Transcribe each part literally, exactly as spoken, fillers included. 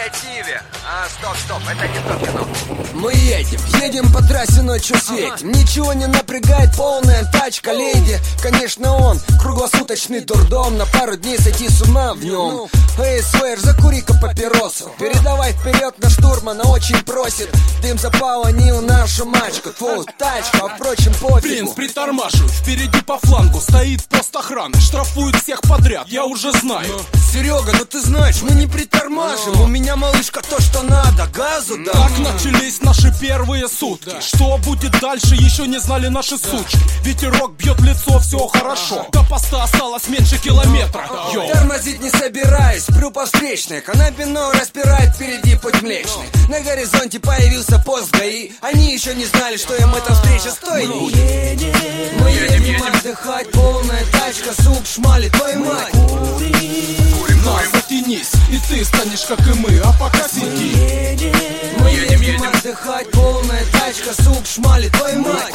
креативе. А, стоп, стоп, это не то кино. Мы едем, едем по трассе, ночью светим. Ничего не напрягает, полная тачка, леди. Конечно, он круглосуточный дурдом. На пару дней сойти с ума в нем. Эй, Суэр, закури-ка папиросу. Передавай вперед, на штурмана очень просит. Дым запалонил нашу мачку. Фу, тачка, а впрочем, пофигу. Принц, притормаживай, впереди по флангу стоит пост охраны. Штрафуют всех подряд, я уже знаю. Серега, ну ты знаешь, мы не притормажим. У меня, малышка, то, что надо, газу да. Так начались наши первые сутки. Что будет дальше, еще не знали наши сучки. Ветерок бьет в лицо, все хорошо. До поста осталось меньше километра. Йоу. Тормозить не собираюсь, прю по встречной. Канапино распирает впереди путь млечный. На горизонте появился пост ГАИ. Они еще не знали, что им эта встреча стоит. Мы едем, мы едем, едем отдыхать. Полная тачка, суп, шмали, твою мать. На, затянись, и ты станешь как и мы, а пока сиди. Мы едем, едем отдыхать. Полная тачка, суп, шмали, твою мать.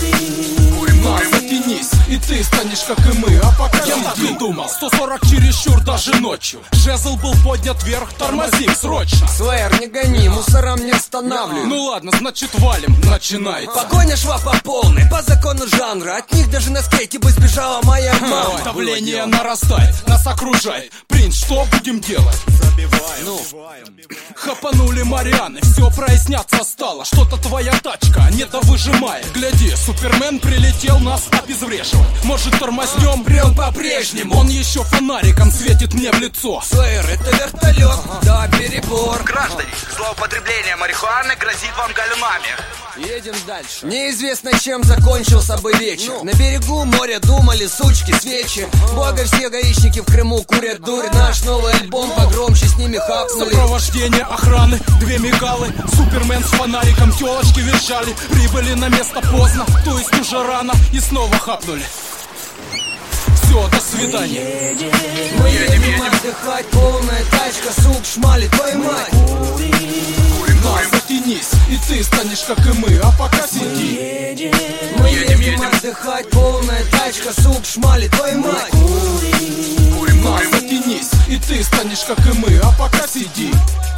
На, затянись, и ты станешь как и мы, а пока я так и думал. сто сорок чересчур даже ночью. Жезл был поднят вверх, тормозим срочно. Суэр, не гони, мусорам не останавливай. Ну ладно, значит валим, начинается. Погоня шла по полной, по закону жанра. От них даже на скейте бы сбежала моя мама. Давление нарастает, нас окружает. Принц, что будем делать? Забиваем, ну. Хапанули Марианы, все проясняться стало. Что-то твоя тачка не довыжимает. Гляди, Супермен прилетел нас обезвреживать. Может тормознем? Прям по-прежнему. Он еще фонариком светит мне в лицо. Суэр, это вертолет, ага. Да, перебор. Граждане, злоупотребление марихуаны грозит вам галюнами. Едем дальше. Неизвестно, чем закончился бы вечер. ну. На берегу моря думали сучки, свечи. Бога, все гаишники в Крыму курят дурь. Наш новый альбом погромче с ними хапнули. Сопровождение охраны, две мигалы. Супермен с фонариком, телочки визжали. Прибыли на место поздно, то есть уже рано. И снова хапнули. Все, до свидания. Мы едем, едем отдыхать. Полная тачка, суп, шмали, твою мать. На, затянись, и ты станешь как и мы, а пока сиди. Мы едем, едем отдыхать. Полная тачка, суп, шмали, твою мать. На, затянись, и ты станешь как и мы, а пока сиди.